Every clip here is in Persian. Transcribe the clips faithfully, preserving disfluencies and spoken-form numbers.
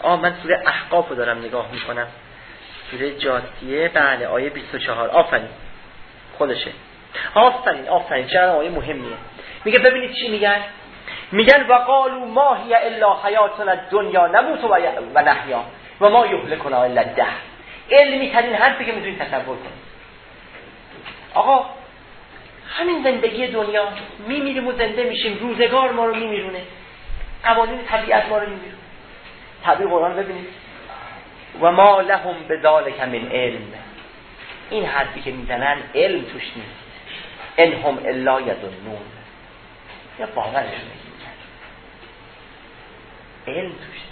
آه من سوره احقاف رو دارم نگاه میکنم، سوره جاثیه، بله آیه بیست و چهار. آفرین خودشه، آفرین آفرین چرا آیه مهمیه. میگه ببینید چی میگن، میگن وقالوا ما هی الا حیاتنا الدنیا نموت و نحیا و ما یهلکنا الا الدهر. علمی ترین حرفی که میتونید تصور کنید. آقا همین زندگی دنیا، میمیریم و زنده میشیم، روزگار ما رو میمیرونه، قوانین طبیعت ما رو میمیرونه. تعبیر قرآن ببینید، و ما لهم بذلک من علم. این حرفی که میزنن علم توش نیست، ان هم الا یظنون، یا باورشون نمیشه، علم توش نیست.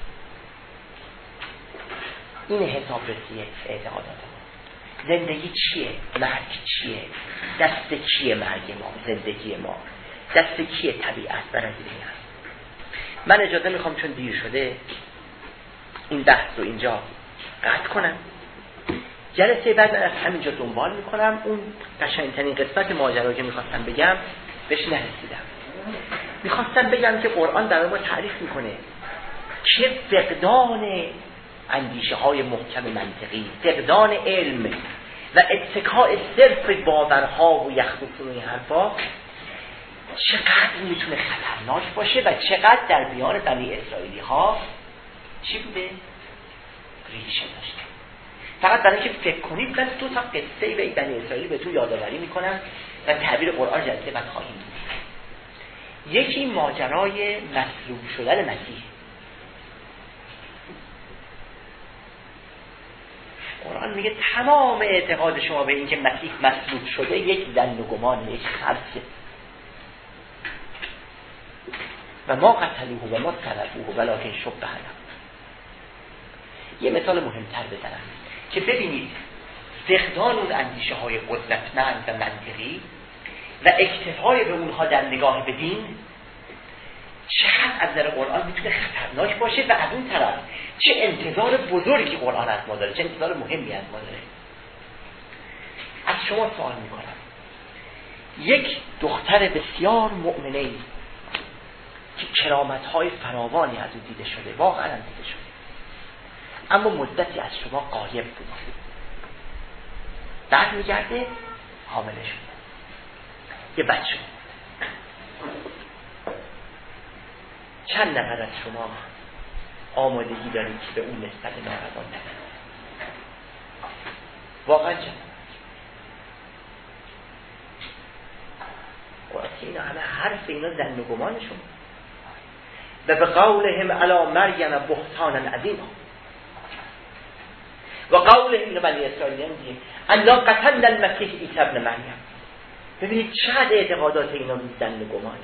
این حسابرسی اعتقادات ما. زندگی چیه؟ مرگ چیه؟ دست کیه مرگ ما؟ زندگی ما دست کیه؟ طبیعت و رزیدگی هست. من اجازه میخوام چون دیر شده این بحث رو اینجا قطع کنم. جلسه بعد من از همینجا دنبال میکنم. اون قشنگترین قسمت ماجرا که میخواستم بگم بهش نرسیدم. میخواستم بگم که قرآن برای ما تعریف میکنه چه فقدان اندیشه های محکم منطقی، فقدان علم و اتکاء صرف باورها و یخبطون و این حرفا چقدر میتونه خطرناک باشه و چقدر در بیان بنی اسرائیلی ها چی بوده؟ ریشه داشته. فقط برای که فکر کنید من دو تا قصه به بنی اسرائیل بهتون یادآوری میکنم و تعبیر قرآن جلسه بعد خواهیم دید. یکی ماجرای مصلوب شدن مسیح. قرآن میگه تمام اعتقاد شما به این که مسیح مصلوب شده یک ظن و گمان، یک خرسه. و ما قتلوه و ما صلبوه ولکن شبه لهم. یه مثال مهمتر بزنم که ببینید فقدان اون اندیشه های قدرتمند و منطقی و اکتفای به اونها در نگاه به دین چقدر از نظر قرآن میتونه خطرناک باشه و از اون طرف چه انتظار بزرگی قرآن از ما داره، چه انتظار مهمی از ما داره. از شما سوال میکنم، یک دختر بسیار مؤمنه که کرامت‌های فراوانی از او دیده شده، واقعا هم دیده شده، اما مدتی از شما غایب بود، بعد میگرده حامله شده، یه بچه. چند نفر از شما آمادگی دارید که به اون نسبت ناروا ندید؟ واقعا چند نفر؟ قرآن اینا همه حرف اینا ظن و گمانشون و به قولهم علی مریم بهتانا عظیما و قولهم اینو بنی اسرائیل میگه انا قتلنا المسیح عیسی ابن مریم. ببینید چقدر اعتقادات اینا ظن و گمانه.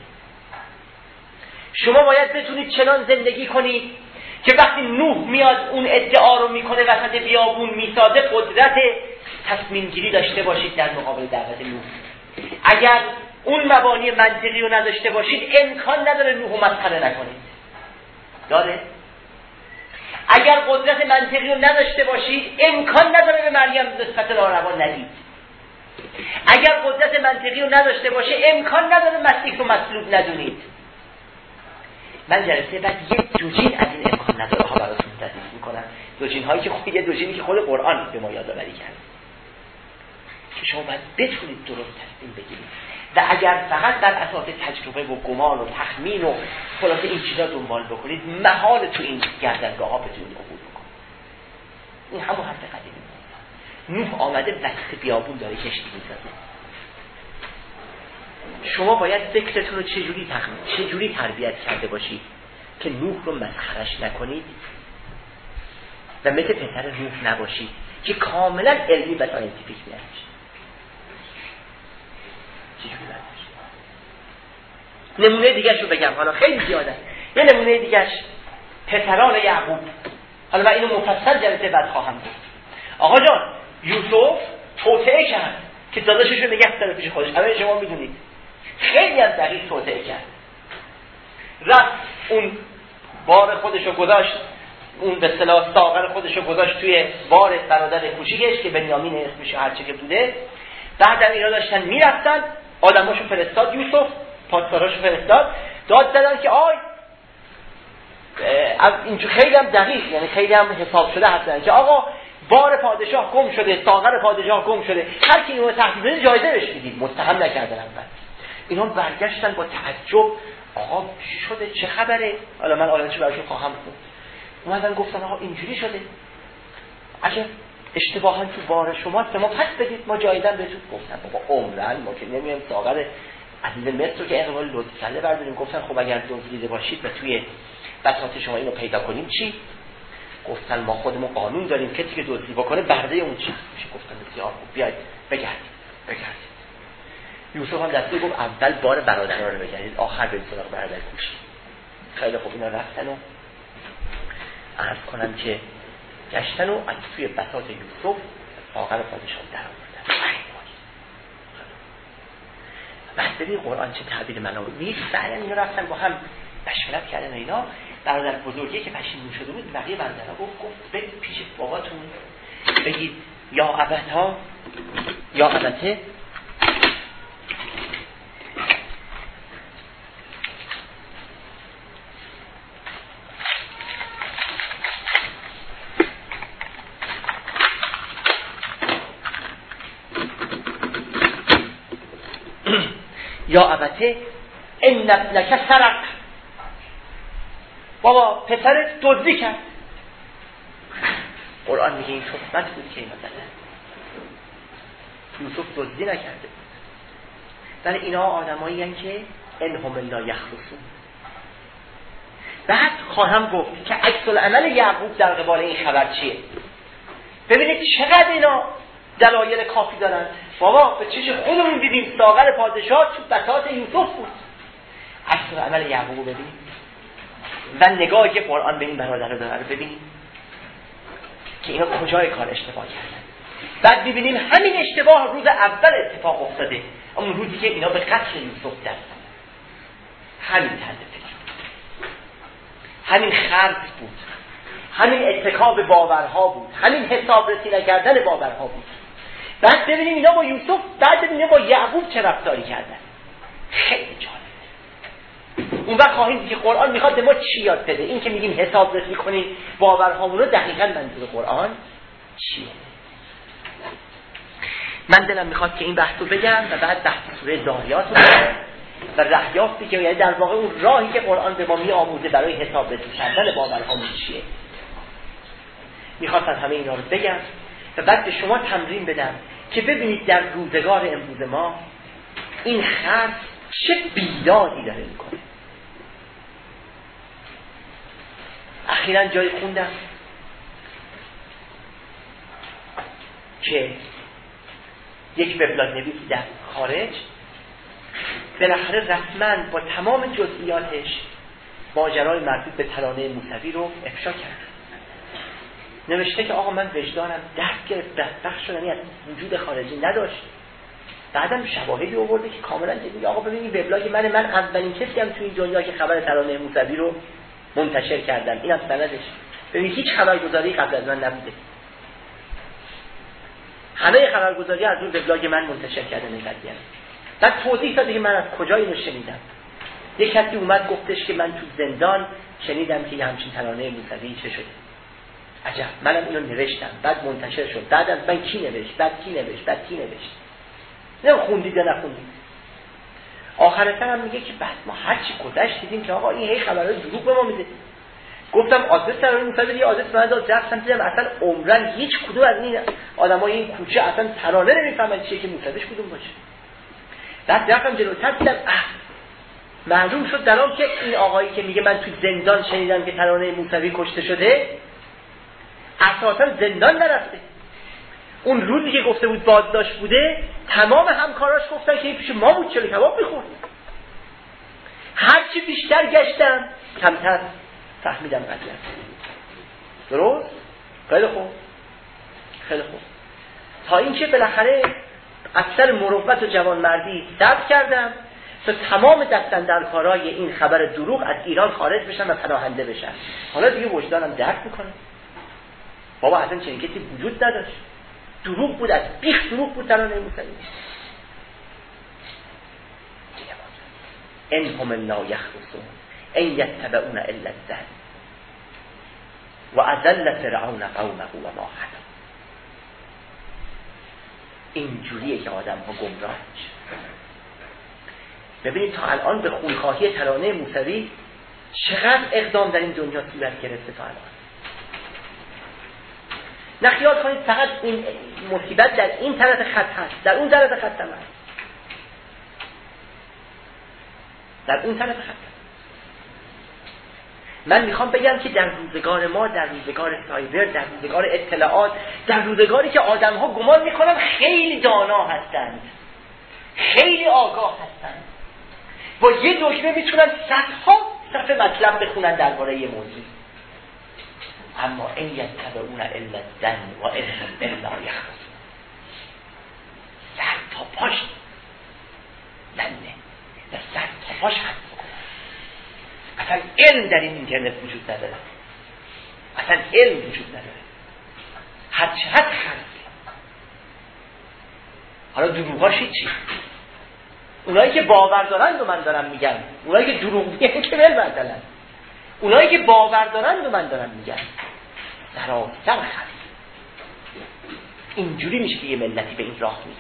شما باید بتونید چنان زندگی کنید که وقتی نوح میاد اون ادعا رو میکنه وسط بیابون میسازه قدرت تصمیم گیری داشته باشید در مقابل دعوت نوح. اگر اون مبانی منطقی رو نداشته باشید امکان نداره نوح رو مسخره نکنید. داره؟ اگر قدرت منطقی رو نداشته باشید امکان نداره به مریم نسبت ناروا ندید. اگر قدرت منطقی رو نداشته باشه امکان نداره مسیح رو مصلوب ندونید. من جلسه بعد یک دوجین از این امکان نداره ها براتون تدریس میکنم، دوجین هایی که خود یه دوجینی که خود قرآن به ما یادآوری کرد که شما باید بتونید درست تصمیم بگیرید و اگر فقط بر اساس تجربه و گمان و تخمین و خلاصه این چیزا دنبال بکنید محال تو این گردنگاه ها بتونید عبور بکنید. این همون حرف قدیمی نوح آمده وسط بیابون داره کشتی میسازه. شما باید فکرتون رو چجوری تخمین چجوری تربیت کرده باشید که نوح رو مسخرش نکنید و مثل پسر نوح نباشید که کاملا علمی و ساینتیفیک نباشید. چجوری باشید؟ نمونه دیگه شو بگم، حالا خیلی زیاده. یه نمونه دیگهش پسران یعقوب. حالا من اینو مفصل جلسه بعد خواهم گفت. آقا جان یوسف توطئه کرد که داداشش رو نگه داره پیش خودش. همه شما میدونید خیلی از دقیق توطئه کرد. رفت اون بار خودش رو گذاشت، اون به اصطلاح ساغر خودش رو گذاشت توی بار برادر کوچیکش که بنیامین اسمش هر چه که بوده. بعد اینا داشتن میرفتن، آدماشو فرستاد، یوسف پاسداراشو فرستاد، داد زدن که آی از اینجور خیلی هم دقیق، یعنی خیلی هم حساب شده هستن که آقا بار پادشاه گم شده، ساغر پادشاه گم شده، هر کی اینو تحقیق بده جایزه بهش میدید. متهم نکردن اول. اینا برگشتن با تعجب، آقا شده چه خبره؟ حالا من آیاتش براشون خواهم خوند. اومدن گفتن آقا اینجوری شده، اگه اشتباها تو بار شما ما پس بدید ما جایزه بهتون. گفتن بابا عمرن ما که نمیایم ساغر عزیز مصر که اقبال لطف کرده برداریم. گفتن خب اگر دزدیده باشید و توی بساط شما اینو پیدا کنیم چی؟ گفتن ما خودمون قانون داریم کسی که دزدی بکنه برده اون چیز میشه. گفتن بسیار خوب بیاید بگردید بگردید. یوسف هم دستی گفت اول بار برادرها رو بگردید آخر برید سراغ برادر کوچ. خیلی خوب اینا رفتن و عرض کنم که گشتن و از توی بساط یوسف ساغر پادشاه در آوردن. بعد ببین قرآن چه تعبیر منو نیست. بعدن اینا رفتن با هم مشورت کردن اینا. برادر بزرگی که پشیمون شده بود بقیه برادرها گفت گفت برید پیش باباتون بگید یا ابتا یا ابته یا ابته ان ابنک سرق. بابا پسرت دزدی کرد. قرآن میگه این صحبت بود که اینا زدن. یوسف دزدی نکرده. ولی اینا آدمایی هستند که انهم لا یخرسون. بعد خواهم گفت که عکس العمل یعقوب در قبال این خبر چیه. ببینید چقدر اینا دلایل کافی دارن. بابا به چش خودمون دیدیم ساغر پادشاه تو بساط یوسف بود. عکس العمل یعقوب ببینید و نگاهی که قرآن به این برادر داره رو ببینیم که اینا کجای کار اشتباه کردن. بعد ببینیم همین اشتباه روز اول اتفاق افتاده، اون روزی که اینا به قتل یوسف دستن. همین طرز فکر، همین خرد بود، همین اتکاب باورها بود، همین حسابرسی نکردن باورها بود. بعد ببینیم اینا با یوسف، بعد ببینیم با یعقوب چه رفتاری کردن. خیلی جالب. اون وقت خواهیم دید که قرآن میخواد به ما چی یاد بده. این که میگیم حساب رسی کنیم باورهامون رو، دقیقاً منظور قرآن چیه؟ من دلم میخواد که این بحث رو بگم و بعد بحث سوره ذاریات رو بگم و رهیافتی که یعنی در واقع اون راهی که قرآن به ما میآموزه برای حساب رسی کردن باورهامون چیه. میخواستم همه اینا رو بگم و بعد به شما تمرین بدم که ببینید در روزگار امروز ما این خرد چه بیدادی داره میکنه. اخیراً جای خوندم که یک وبلاگ نویسی در خارج بالاخره رسما با تمام جزئیاتش ماجرای مربوط به ترانه موسوی رو افشا کرد. نوشته که آقا من وجدانم دست گرفت، دستبخش شدنی از وجود خارجی نداشت. بعدم شواهدی آورده که کاملا دیگه آقا ببینید وبلاگ من من اولین کسی هم تو این دنیا که خبر ترانه موسوی رو منتشر کردم. اینم سندش. ببینید هیچ خبرگزاری قبل از من نبوده. همه خبرگزاری از اون وبلاگ من منتشر کردن این قضیه. بعد توضیح داده که من از کجا اینو شنیدم. یک کسی اومد گفتش که من تو زندان شنیدم که یه همچین ترانه موسوی چه شده. عجب. منم اینو نوشتم، بعد منتشر شد. بعد از من کی نوشت، بعد کی نوشت، بعد کی نوشت. نه خوندید یا نخوندید. آخرتر هم میگه که بعد ما هر چی گذشت دیدیم که آقا این هی خبرای دروغ به ما میده. گفتم آدرس ترانه موسوی یه آدرس من داد، رفتم دیدم اصلا عمرن هیچ کدوم از این آدمای این کوچه اصلا ترانه نمیفهمن چیه که موسویش کدوم باشه. بعد رفتم جلوتر دیدم اه معلوم شد درام که این آقایی که میگه من تو زندان شنیدم که ترانه موسوی کشته شده اساسا زندان نرفته. اون روزی که گفته بود بازداشت بوده تمام همکاراش گفتن که این پیش ما بود چلو کباب میخورد. هرچی بیشتر گشتم کمتر فهمیدم قضیه. درست؟ خیلی خوب خیلی خوب تا اینکه بالاخره اکثر مروت و جوانمردی صبر کردم تا تمام دستاندرکارای این خبر دروغ از ایران خارج بشن و پناهنده بشن. حالا دیگه وجدانم درک میکنه بابا اصلا چنین کسی وجود نداشت، دروغ بود، از بیخ دروغ بود ترانه موسوی. انهم لا یخرسون ان یتبعون الا الظن. و اذل فرعون قومه و ما هدی. اینجوریه که آدم ها گمراه میشه. ببینید تا الان به خونخواهی ترانه موسوی چقدر اقدام در این دنیا صورت گرفته تا الان. نخیال کنید فقط این مصیبت در این طرف خط هست، در اون طرف خط هم هست، در اون طرف خط هست. من میخوام بگم که در روزگار ما، در روزگار سایبر، در روزگار اطلاعات، در روزگاری که آدم ها گمان میکنن خیلی دانا هستند، خیلی آگاه هستند، با یه دکمه میتونن صدها صفحه مطلب بخونن درباره یه موضوع، اما این یتبعون الا الظن و ان هم الا یخرصون. سر تا پاش زنه و سر تا پاش حد بکنن. اصلا علم در این اینترنت وجود نداره، اصلا علم وجود نداره، حد حد خرص. حالا دروغاش چی؟ اونایی که باور دارند و من دارم میگم، اونایی که دروغ میگن که ول بردلن، اونایی که باور دارند و من دارم میگم سراسر خرص. اینجوری میشه که یه ملتی به این راه میره.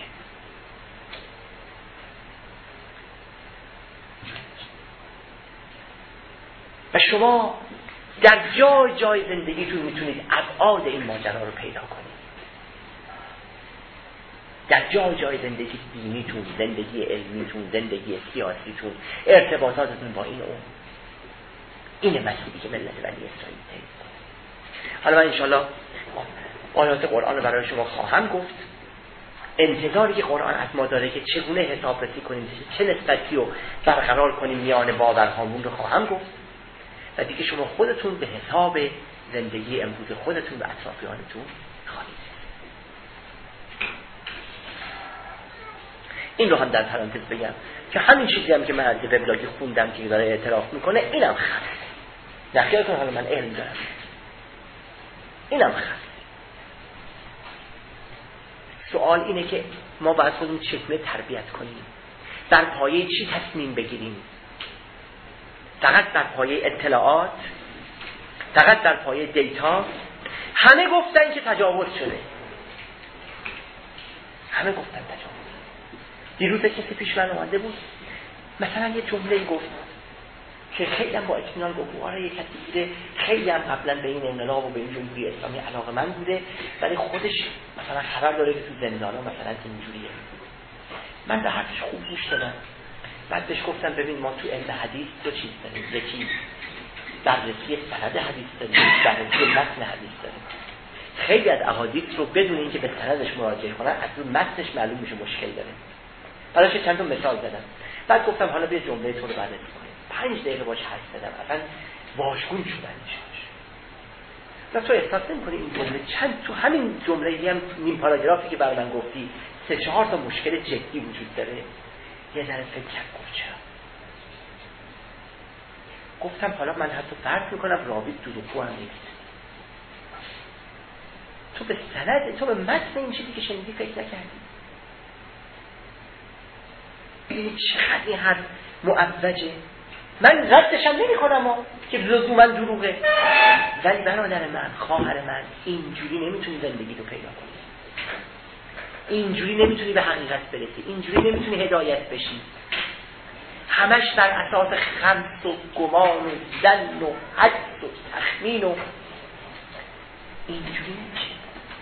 و شما در جای جای زندگیتون میتونید ابعاد این ماجرا رو پیدا کنید. در جای جای زندگی دینیتون، زندگی علمیتون، زندگی سیاسیتون، ارتباطاتتون با این اون. اینه مسئله که ملت بنی اسرائیل طی کنه. حالا من انشالله آیات قرآن رو برای شما خواهم گفت. انتظاری که قرآن از ما داره که چگونه حساب رسی کنیم، چه نسبتی رو برقرار کنیم میان باورهامون رو خواهم گفت. و دیگه شما خودتون به حساب زندگی امروز خودتون و اطرافیانتون خواهید. این رو هم در پرانتز بگم که همین چیزی هم که من از وبلاگی خوندم که داره اعتراف میکنه اینم خطه. نخیالتون حالا من علم دارم، اینم خطه. سوال اینه که ما باید خودمون چگونه تربیت کنیم، در پایه چی تصمیم بگیریم؟ فقط در پایه اطلاعات، فقط در پایه دیتا؟ همه گفتن که تجاوز شده، همه گفتن تجاوز. دیروز کسی پیش من اومده بود مثلا یه جمله گفت که خیلی هم با اطمینان گفت آره یه کسی بوده خیلی هم قبلا به این انقلاب و به این جمهوری اسلامی علاقه‌مند بوده، ولی خودش مثلا خبر داره که تو زندانا مثلا اینجوریه. من به حرفش خوب گوش دادم. بعد بهش گفتم ببین ما تو علم حدیث دو چیز داریم، یکی بررسی سند حدیث داریم، بررسی متن حدیث داریم. خیلی از احادیث رو بدون اینکه به سندش مراجعه کنن از اون متنش معلوم میشه مشکل داره. براش چند تا مثال زدم. بعد گفتم حالا بیا جمله تو رو بررسی کنیم. پنج دقیقه باش حرف زدم، اصلا واژگون شدن میشه. و تو احساس نمی‌کنی این جمله چند تو همین جمله هم نیم پاراگرافی که برای من گفتی سه چهار تا مشکل جدی وجود داره. یه ذره فکر کنم چرا؟ گفتم حالا من حتی فرض میکنم راوی دروغگو هم نیست. تو به سند، تو به متن این چیزی که شنیدی فکر نکردی. ببینید چقدر این حرف معوجه. من ردشم نمی کنم که لزوما دروغه، ولی برادر من، خواهر من، اینجوری نمیتونی زندگی رو پیدا کنی، اینجوری نمیتونی به حقیقت برسی، اینجوری نمیتونی هدایت بشی. همش بر اساس خمس و گمان و ظن و حدس و تخمین و اینجوری نمیشه.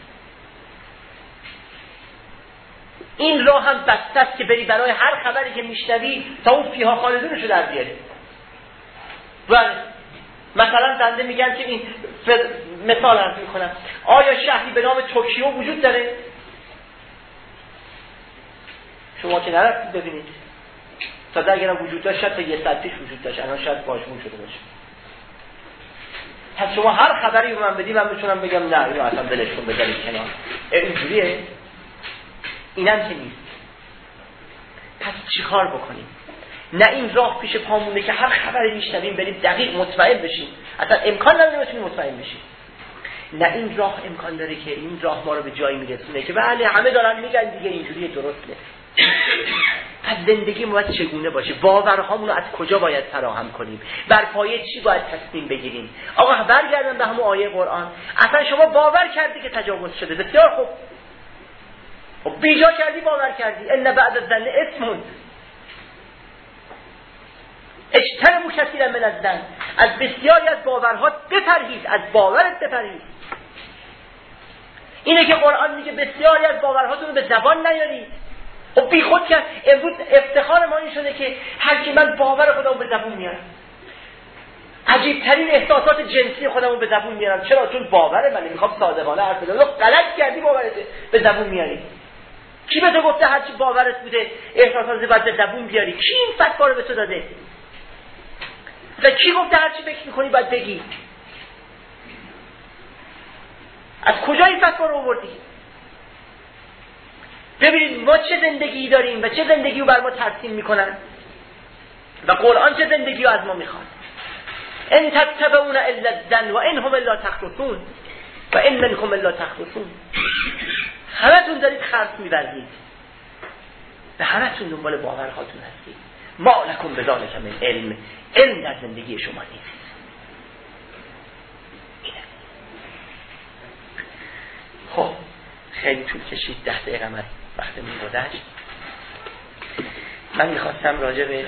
این راه هم بسته است که بری برای هر خبری که میشنوی تا اون فیها خالدونشو در بیاری. و مثلا زنده میگن که این مثال عرض میکنم، آیا شهری به نام توکیو وجود داره؟ شما که نرفتید ببینید. تا اگرم وجود داشت شاید تا یه ساعت پیش وجود داشت، الان شاید واژگون شده باشه. پس شما هر خبری رو من بدی من میتونم بگم نه اینو اصلا دلش کن بذارید کنار. اینجوریه؟ اینم که نیست. پس چیکار بکنیم؟ نه این راه پیش پامونه که هر خبری میشنویم بریم دقیق مطمئن بشیم، اصلا امکان نداره بتونیم مطمئن بشیم. نه این راه امکان داره که این راه ما رو به جایی میرسونه که بله همه دارن میگن دیگه اینجوریه درسته. پس زندگی ما باید چگونه باشه؟ باورهامون رو از کجا باید فراهم کنیم؟ بر پایه چی باید تصمیم بگیریم؟ آقا برگردن به همون آیه قرآن. اصلا شما باور کردی که تجاوز شده، بسیار خوب. خب بیجا کردی باور کردی. ان بعد الظن اسم. اجتنبوا کثیرا من الظن. از بسیاری از باورها بپرهیز، از باورت بپرهیز. اینه که قرآن میگه بسیاری از باورهاتون رو به زبان نیارید. خب بی خود کرد. امروز افتخار ما این شده که هر کی من باور خودمو به زبون میارم. عجیب ترین احساسات جنسی خودمو به زبون میارم. چرا؟ چون باوره من میخوام صادقانه حرف بزنم. غلط کردی باورت به زبون میاری. کی به تو گفته هر چی باورت بوده احساسات بعد به زبون بیاری؟ کی این فتوا رو به تو داده؟ و کی گفته هر چی فکر میکنی باید بگی؟ از کجا این فتوا رو آوردی؟ ببینید ما چه زندگی داریم و چه زندگی رو بر ما ترسیم میکنن و قرآن چه زندگی رو از ما میخواد. ان تتبعون الا الظن و ان هم الا تخرصون و ان منکم الا تخرصون. همتون دارید خرص می‌ورزید و همتون دنبال باورهاتون هستید. ما لکم بذالک من علم. علم در زندگی شما نیست. خب خیلی طول کشید، ده دقیقه از وقتمون گذشت. من میخواستم راجع به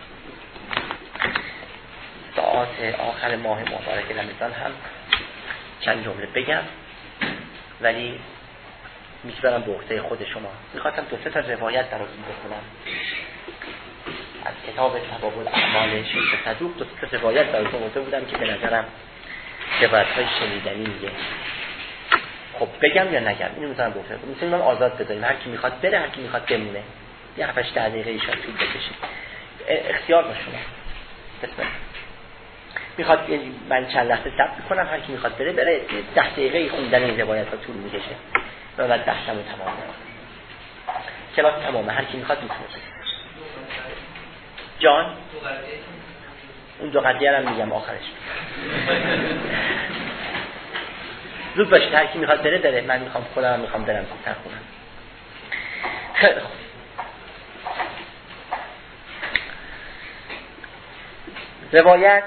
ساعات آخر ماه مبارک رمضان هم چند جمله بگم، ولی میذارم به عهده خود شما. میخواستم دو سه تا روایت براتون بخونم از کتاب تباب الاعمال شیخ صدوق. دو سه تا روایت براتون گفته بودم که به نظرم روایت‌های شنیدنی میگه. خب بگم یا نگم؟ اینو میذارم به عهده. میتونیم من آزاد بذاریم، هر کی میخواد بره، هر کی میخواد بمونه. یه هفت هشت دقیقه ایشان طول بکشه. اختیار با شما. بسم میخواد من چند لحظه صبر میکنم، هر کی میخواد بره بره. ده دقیقه خوندن این روایت ها طول میکشه و بعد بحثمون تمامه. کلاس تمامه، هر کی میخواد میتونه. جان اون دو قضیه رو میگم آخرش. زود باشید، هر کی میخواد بره بره. من میخوام خودم میخوام برم زودتر خونم. خیلی خوب. روایت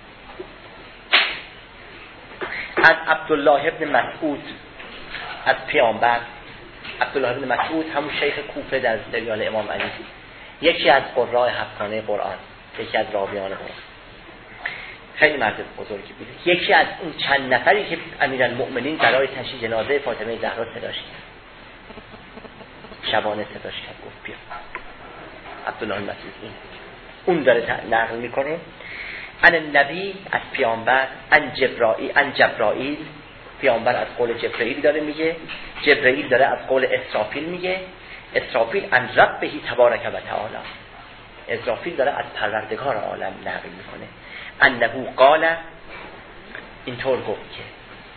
از عبدالله ابن مسعود از پیامبر. عبدالله ابن مسعود همون شیخ کوفه در سریال امام علی، یکی از قراء هفتانه قرآن، یکی از راویان قرآن، خیلی مرد بزرگی بود. یکی از اون چند نفری که امیرالمؤمنین برای تشییع جنازه فاطمه زهرا صداش کرد، شبانه صداش کرد، گفت بیا. عبدالله ابن مسعود این اون داره نقل میکنه ان النبی از پیامبر، ان جبرائیل، ان جبرائیل، پیامبر از قول جبرائیل داره میگه، جبرائیل داره از قول اسرافیل میگه، اسرافیل ان ربه تبارک و تعالی، اسرافیل داره از پروردگار عالم نقل میکنه. انه قال، اینطور گفت که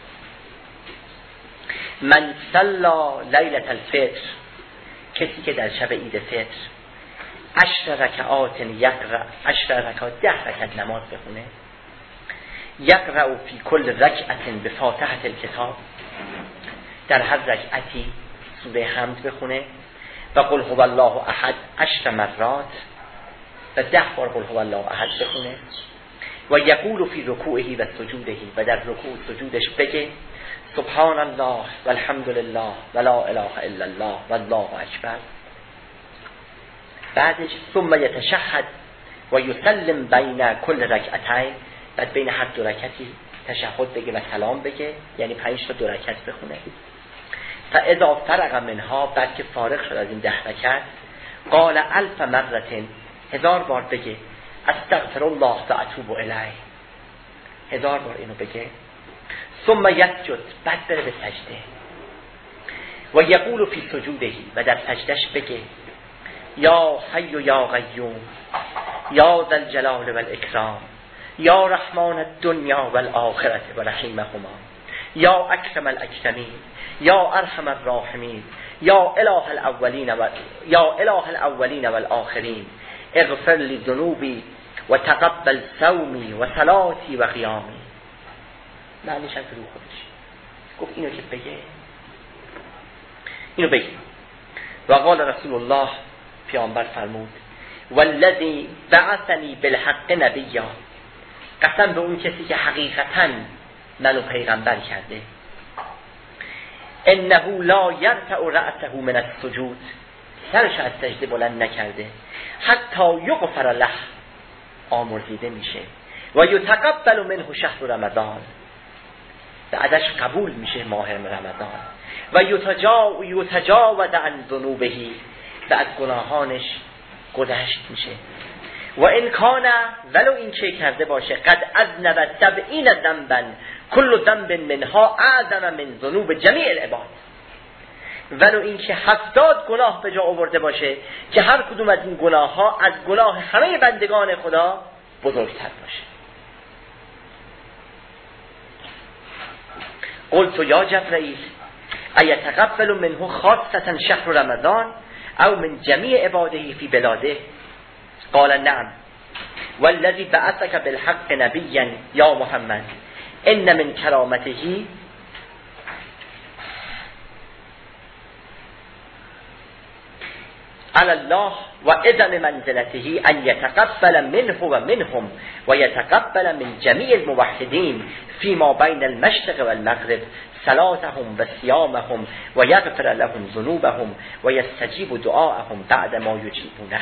من صلا لیلة الفطر، کسی که در شب عید فطر عشر رکعات یقرأ، عشر رکعات ده رکعت نماز بخونه، یقرأ فی کل رکعت بفاتحة الکتاب، در هر رکعتی سوره حمد بخونه، و قل هو الله احد عشر مرات، و ده بار قل هو الله احد بخونه، و یقول فی رکوعه و سجوده، و در رکوع سجودش بگه سبحان الله والحمد لله ولا اله الا الله والله اکبر. بعدش ثم یتشهد و یسلم بین کل رکعتین، بعد بین هر دو رکعتی تشهد بگه و سلام بگه، یعنی پنج تا دو رکعت بخونه. فاذا فرغ منها، بعد که فارغ شد از این ده رکعت، قال الف مرة، هزار بار بگه استغفر الله و اتوب الیه، هزار بار اینو بگه. ثم یسجد، بعد بره به سجده، و یقول فی سجوده، و در سجدش بگه یا حی یا قیوم یا ذا الجلال والاکرام یا رحمان الدنیا والآخرة و رحیمهما یا اکرم الاکرمین یا ارحم الراحمین یا اله الاولین و یا اله الاولین والآخرین اغفر لی ذنوبی و تقبل صومی و صلاتی و قیامی. معنیش هم رو خودش گفت اینو که بگه، اینو بگه. و قال رسول الله پیامبر فرمود والذی بعثنی بالحق نبیا، قسم به اون کسی که حقیقتاً منو پیغمبر کرده، انه لا یرفع رأسه من السجود، سرش از سجده بلند نکرده، حتی یغفر له، آمرزیده میشه، و یتقبل منه شهر رمضان، بعدش قبول میشه ماه رمضان، و یتجا یتجاوز عن ذنوبه، و از گناهانش گذشت میشه، و ان کان، ولو این چه کرده باشه، قد اذنب سبعین ذنبا کل ذنب منها اعظم من ذنوب جمیع العباد، ولو این که هفتاد گناه به جا آورده باشه که هر کدوم از این گناه ها از گناه همه بندگان خدا بزرگتر باشه. قلت یا جبرائیل ایتقبل منه خاصة شهر رمضان او من جمیع عباده فی بلاده؟ قال نعم والذی بعثک بالحق نبیا یا محمد ان من کرامته على الله و عظم منزلته ان يتقبل منه و منهم و يتقبل من جميع الموحدين فيما بين المشرق والمغرب صلاتهم و صيامهم و يغفر لهم ذنوبهم و يستجيب دعاءهم بعد ما يجيبونه.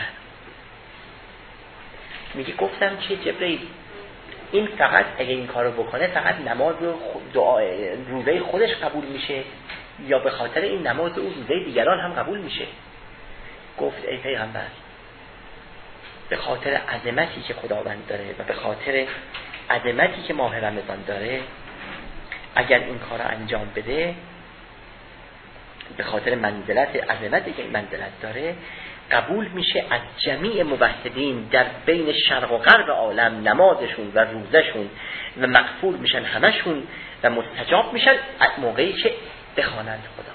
میگه گفتم که جبرئیل این فقط اگه این کارو بکنه فقط نماز و دعا روزه خودش قبول میشه یا به خاطر این نماز و روزه دیگران هم قبول میشه؟ گفت ای پیغمبر به خاطر عظمتی که خداوند داره و به خاطر عظمتی که ماه رمضان داره اگر این کار رو انجام بده، به خاطر منزلت عظمتی که این منزلت داره قبول میشه از جمیع موحدین در بین شرق و غرب عالم، نمازشون و روزشون و مغفور میشن همشون و مستجاب میشن موقعی که بخوانند خدا.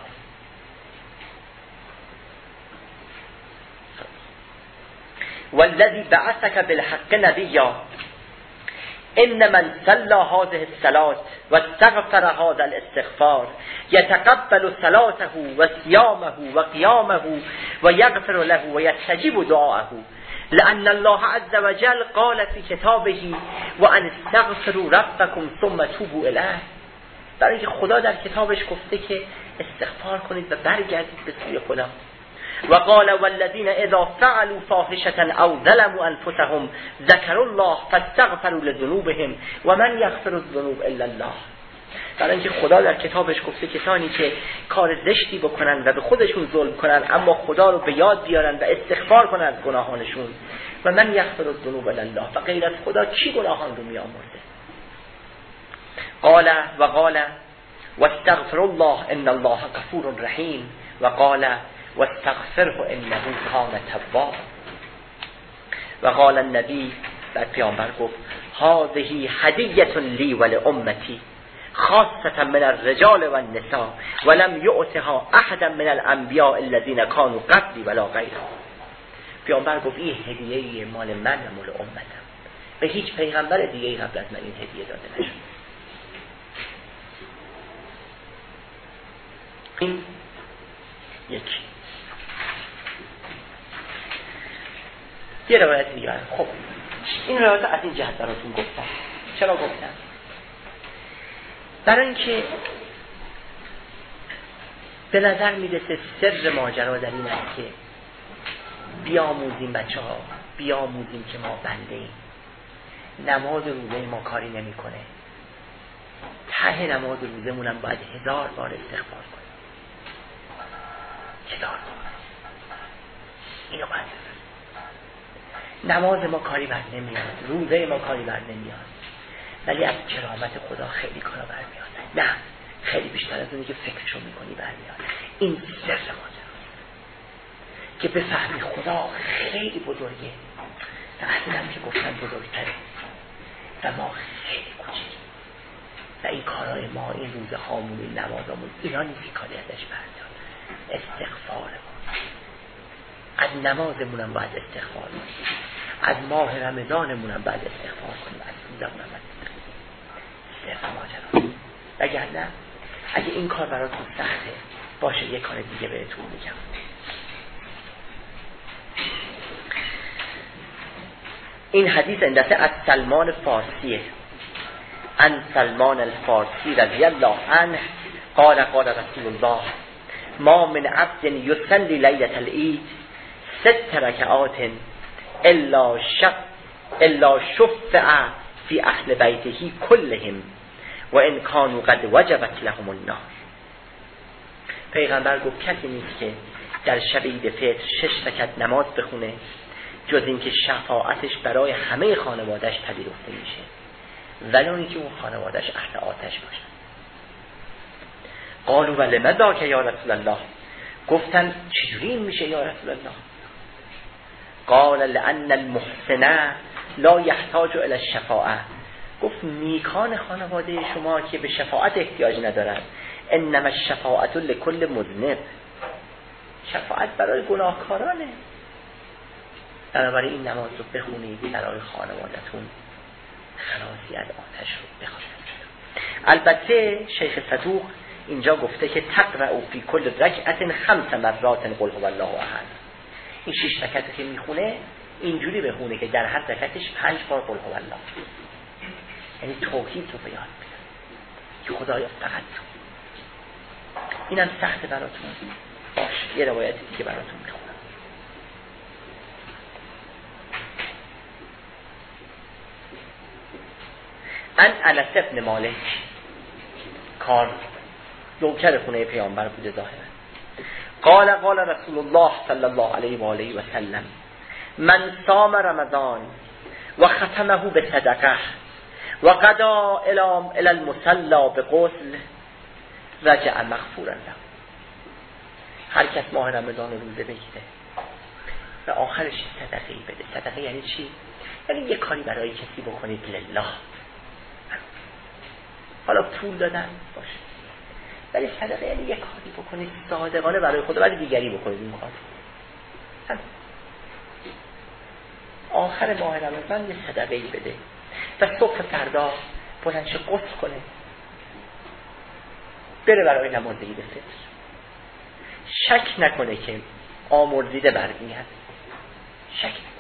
والذی بعثک بالحق نبیا ان من صلى هذه الصلاة و استغفر هذا الاستغفار يتقبل صلاته و صيامه و قيامه و يغفر له و يستجيب دعاءه لأن الله عز وجل قال في كتابه و ان استغفروا ربكم ثم توبوا الیه. برای اینکه خدا در کتابش گفته که استغفار کنید و برگردید به سوی خدا. و قال والذین اذا فعلوا فاحشة او ظلموا انفسهم ذکروا الله فاستغفروا لذنوبهم و من یغفر الذنوب الا الله. برای اینکه خدا در کتابش گفته کسانی که کار زشتی بکنن و به خودشون ظلم کنن اما خدا رو به یاد بیارن و استغفار کنن از گناهانشون، و من یغفر الذنوب الا الله، و غیر از خدا کی گناهان رو میآمرزه؟ قال و قال واستغفر الله ان الله غفور رحیم و قال واستغفره انه کان توابا. و قال النبی، و پیامبر گفت هذه هدیه لی و لامتی خاصة من الرجال و النساء ولم یؤتها احدا من الانبیاء الذين كانوا قبلی ولا غیرهم. پیامبر گفت این هدیه مال من و مال امتم، به هیچ پیغمبر دیگه قبل از من این هدیه داده نشد. این یکی. یه روایت دیگه. خب این روایت از این جهت براتون گفتم. چرا گفتم؟ برای اینکه به نظر میرسه سر ماجرا در این است که بیاموزیم بچه ها، بیاموزیم که ما بنده ایم. نماز روزه ما کاری نمی کنه. ته نماز روزه مونم باید هزار بار استغفار کنیم. هزار بار. اینو باید نماز ما کاری بر نمیاد، روزه ما کاری بر نمیاد، ولی از کرامت خدا خیلی کارا برمیاد. نه، خیلی بیشتر از اونی که فکرشو میکنی برمیاد. این سر ماجراست که بفهمی خدا خیلی بزرگه و اصلا هم که گفتن بزرگتره و ما خیلی کوچیکیم و این کارهای ما، این روزه هامون، این نمازامون، اینا نیست که کاری ازش برمیاد. استغفارمون، از نمازمونم باید استغفار کنیم، از ماه رمضانمونم باید استغفار کنیم، از روزمونم باید سر ماجرا. وگرنه اگه این کار براتون سخته باشه، یه کار دیگه بهتون میگم. این حدیث اندسه از سلمان فارسیه، ان سلمان الفارسی رضی الله عنه قال قال رسول الله ما من عبد یصلی لیلة العید ست رکعات الا شف الا شفع فی اهل بیته کلهم و ان کانوا قد وجبت لهم النار. پیغمبر گفت کسی نیست که در شب عید فطر شش رکعت نماز بخونه جز اینکه شفاعتش برای همه خانواده‌اش پذیرفته میشه، ولو اینکه اون خانواده‌اش اهل آتش باشه. قالوا ولما ذاک یا رسول الله، گفتن چجوری این میشه یا رسول الله؟ قال لان المحسن لا يحتاج الى الشفاعه، گفت نیکان خانواده شما که به شفاعت احتیاج ندارن، انما الشفاعه لكل مذنب، شفاعت برای گناهکارانه. بنابراین این نماز رو بخونید برای خانوادتون خلاصی از آتش رو بخونید. البته شیخ صدوق اینجا گفته که تقرأ فی کل رکعت خمس مرات قل هو الله احد. این شش رکعتی که میخونه اینجوری بخونه که در هر رکعتش پنج بار قل هو الله، یعنی توحید رو بیان بیان که خدایا فقط تو. اینم سخت براتون باش. یه روایتی که براتون میخونم. ان انس ابن مالک، کار نوکر خونه پیامبر بوده ظاهرا، قال قال رسول الله صلی الله علیه و آله و سلم من صام رمضان و ختمه بصدقه و قضا الى المصلی بغسل رجع مغفورا له. هر کس ماه رمضان روزه بگیره و آخرش صدقه‌ای بده. صدقه یعنی چی؟ یعنی یه کاری برای کسی بکنید لله. حالا پول دادن باشه، ولی صدقه یعنی یه کاری بکنید صادقانه برای خدا، ولی دیگری بکنید این کار. آخر ماه رمضان یه صدقه‌ای بده و صبح فردا بلندش غسل کنه بره برای نماز عید فطر. شک نکنه که آمرزیده برمیاد، شک نکنه.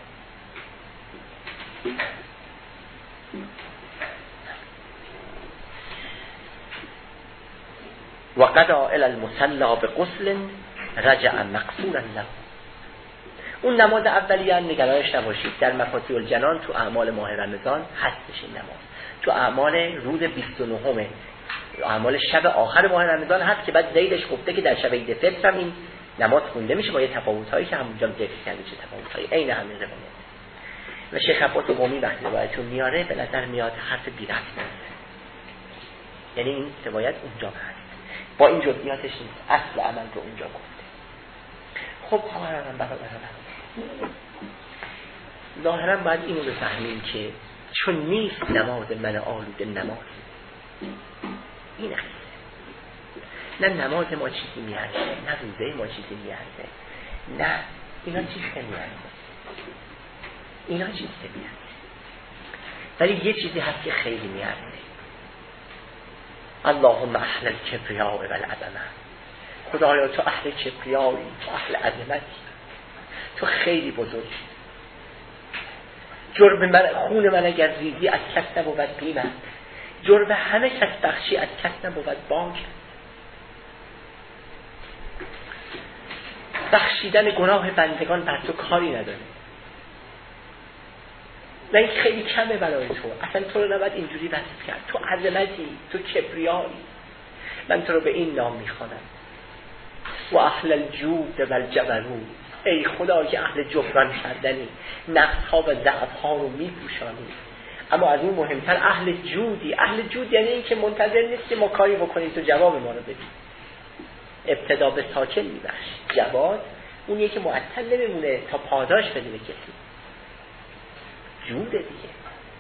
و قضا الی المصلی بغسل رجع مغفورا له. اون نماز اولیه نگرانش نباشید، در مفاتیح الجنان تو اعمال ماه رمضان هستش این نماز، تو اعمال روز بیست و نه اعمال شب آخر ماه رمضان هست که بعد زیدش گفته که در شب عید فطر هم این نماز خونده میشه با یه تفاوت‌هایی که همونجا ذکر کرده چه تفاوت‌هایی عین همین روایت. و شیخ عباس قمی وقتی روایتو میاره به نظر میاد حرف بی ربط نیست، یعنی این روایت اونجا هست با این جزئیاتش نیست، اصل عمل رو اونجا گفته. خب خواهران برادران، ظاهرا باید اینو بفهمیم که چون نیست نماز من آلوده نماز، این هست. نه نماز ما چیزی میارزه، نه روزه ما چیزی میارزه، نه اینا چیز نمیارزه، اینا چیز نمیارزه، ولی یه چیزی هست که خیلی میارزه. اللهم اهل الکبریاء و العظمه، خدایا تو اهل کبریایی، تو اهل عظمتی، تو خیلی بزرگی. جرم من خون من اگر ریزی از کس نبود بیمت، جرم همه کس بخشی از کس نبود بانک. بخشیدن گناه بندگان بر تو کاری نداره، و این خیلی کمه برای تو. اصلا تو رو نباید اینجوری وصف کرد. تو عظمتی، تو کبریایی. من تو رو به این نام میخوانم و اهل الجود و الجبروت، ای خدا که اهل جبران کردنی، نقص ها و ضعف ها رو میپوشانی. اما از اون مهمتر اهل جودی. اهل جود یعنی این که منتظر نیست که ما کاری بکنیم تو جواب ما رو بدی. ابتدا به ساکن میبخش، جواد اونیه که معطل نمیمونه تا پاداش بده به کسی. جوده دیگه.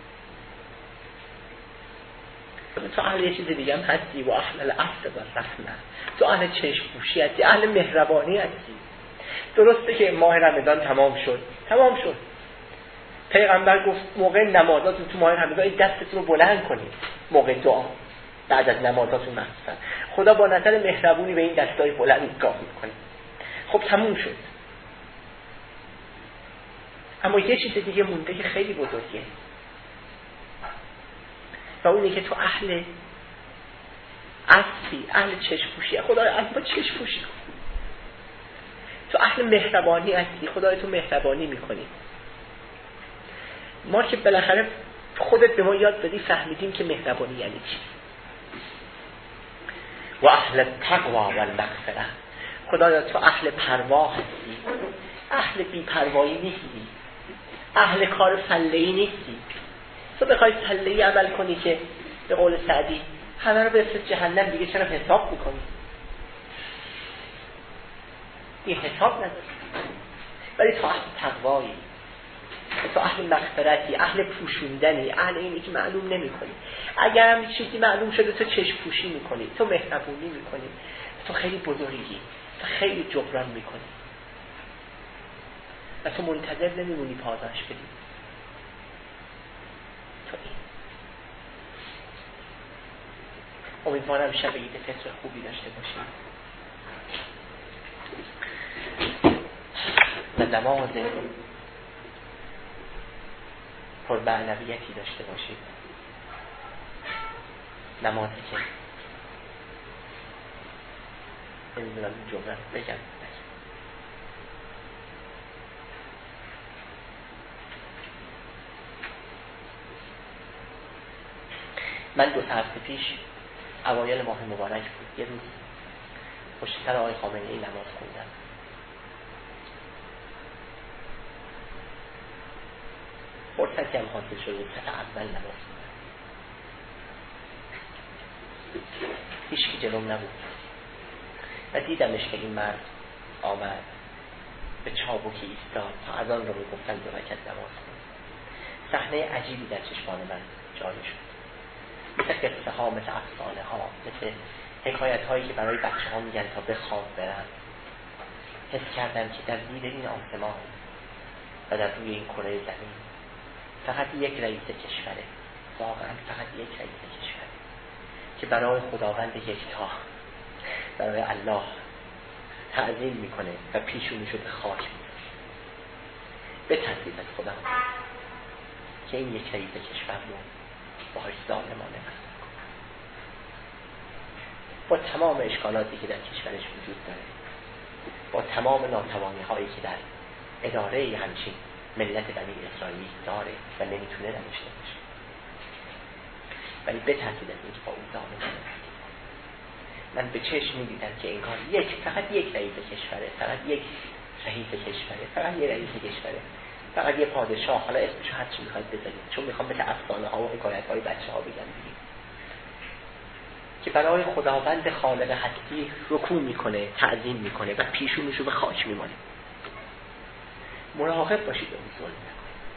تو اهل یه چیز دیگه هم هستی، و اهل العفو و الرحمه، تو اهل چشم پوشی هستی، اهل مهربانی هستی. درسته که ماه رمضان تمام شد، تمام شد. پیغمبر گفت موقع نمازاتون تو ماه رمضان دستتون رو بلند کنید، موقع دعا بعد از نمازاتون مخصوصا. خدا با نظر مهربونی به این دستای بلند نگاه میکنه. خب تموم شد. اما یه چیز دیگه مونده که خیلی بزرگه و اونی که تو اهل عطفی، اهل چشم‌پوشی، خدای از ما چشم‌پوشی کن. تو اهل مهربانی هستی، خدای تو مهربانی میکنی. ما که بالاخره خودت به ما یاد دادی فهمیدیم که مهربانی یعنی چی. و اهل تقوا و المغفره، خدایا تو اهل پروا هستی، اهل بی پروایی نیستی، اهل کار فله‌ای نیستی. تو بخوای فله‌ای عمل کنی که به قول سعدی همه رو بفرست جهنم، دیگه چرا حساب میکنی؟ این حساب نداری. ولی تو اهل تقوایی، تو اهل مغفرتی، اهل پوشوندنی، اهل اینی که معلوم نمی کنی. اگر هم چیزی معلوم شده تو چشم پوشی میکنی، تو مهربونی میکنی، تو خیلی بزرگی، تو خیلی جبران میکنی و تو منتظر نمیمونی پاداش بدی. تو این امیدوارم شب عید فطر خوبی داشته باشید و نماز پرمعنویتی داشته باشید، نمازی که نمیدونم این جمله بگم. من دو هفته پیش اوایل ماه مبارک بود، یه روز پشت سر آقای خامنه‌ای نماز خوندم. فرصتی هم حاصل شد صف اول نماز خوندم، هیچ کی جلوم نبود و دیدمش که این مرد آمد به چابکی ایستاد تا از آن رو گفتن دو رکعت نماز خوند. صحنه عجیبی در چشمان من جاری شد، مثل قصه ها، مثل افسانه ها، مثل حکایت هایی که برای بچه ها میگن تا به خواب برن. حس کردم که در زیر این آسمان و در روی این کره زمین فقط یک رئیس کشوره، واقعا فقط یک رئیس کشوره که برای خداوند یکتا، برای الله تعظیم میکنه و پیشونیشو به خاک میکنه. به ترتیب از خدا که این یک رئیس کشور رو باهاش ظالمانه رفتار کنه، با تمام اشکالاتی که در کشورش وجود داره، با تمام ناتوانی هایی که در اداره همچین ملت بنی اسرائیل داره و نمیتونه نداشته باشه، ولی به ترتیب از اینکه با اون ظالمانه رفتار. من به چشم میدیدم که انگار یک فقط یک رئیس کشوره، فقط یک رئیس کشوره، فقط یک رئیس کشوره، فقط یه پادشاه، حالا اسمشو هر چی میخواید بذارید، چون میخوام مثل افسانه ها و حکایت های بچه ها بگم دیگه، که برای خداوند خالق هستی رکوع میکنه، تعظیم میکنه و پیشونشو به خاک میمانه. مراقب باشید به اون ظلم نکنید.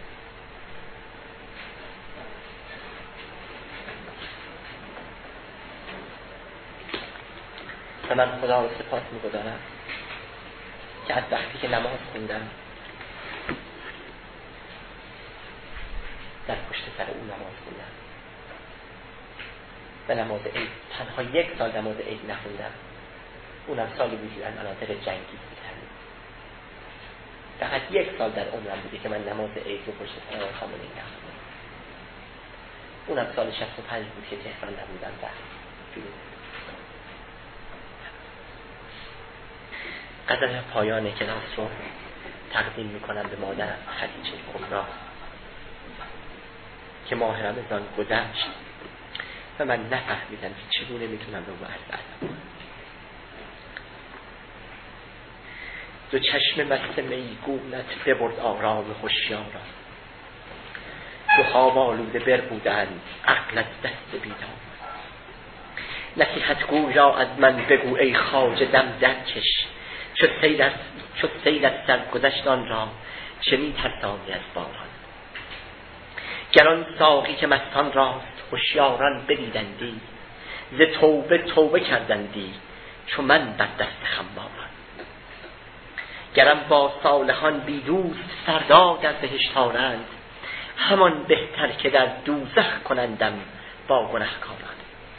و من خدا رو سپاس میگذارم که از وقتی که نماز خوندم در پشت سر اون نماز خوندم و نماز عید تنها یک سال نماز عید نخوندم، اونم سالی بودی در مناطق جنگی بودم. فقط یک سال در عمرم بودی که من نماز عید رو پشت سر آقای خامنه‌ای نخوندم، اونم سال شصت و پنج بود که تهران نبودم و جنوب. قدر پایان کلاس رو تقدیم میکنم به مادرم خدیجه کبرا که ماه رمضان گذشت و من نفهمیدم که چگونه میتونم رو معرض کنم. دو چشم مست میگونت ببرد آرام هوشیاران، دو خواب آلوده بر بودند عقلت دست بیدار. نصیحت گویا از من بگو ای خواجه دم درکش، چو سیل از چو سیل از سرگذشتان را چه می ترسانی از باران. گران ساقی که مستان راست هوشیاران بدیدندی، ز توبه توبه کردندی چو من بر دست خماران. گرم با صالحان بی دوست فردا در بهشت آرند، همان بهتر که در دوزخ کنندم با گنهکاران.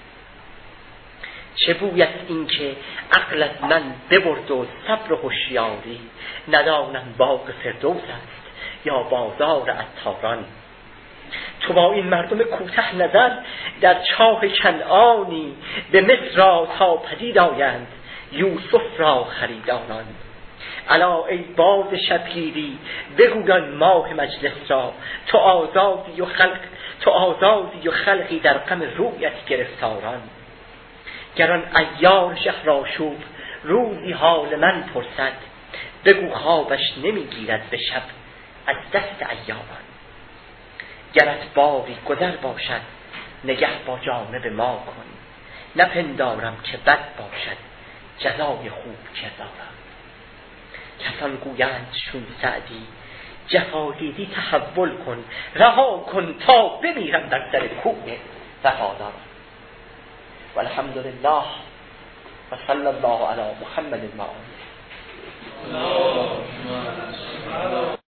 چه بویت این که عقل از من ببرد و صبر و هوشیاری، ندانم باغ فردوس است یا بازار عطاران. تو با این مردم کوته نظر در چاه کنعانی، به مصر را تا پدید آیند یوسف را خریداران. الا ای باز شبگیری بگویان ماه مجلس را، تو آزادی و خلق تو آزادی و خلقی در غم رویت گرفتاران. گران عیار شهرآشوب روزی حال من پرسد، بگو خوابش نمیگیرد به شب از دست عیاران. گرت باری گذر باشد نگه با جانب ما کن، نپندارم که بد باشد جزای خوب چه دارم. کسان گویند چون سعدی جفا دیدی تحول کن، رها کن تا بمیرم در در کوه وفاداران. والحمدلله و صلی الله علی محمد و آله.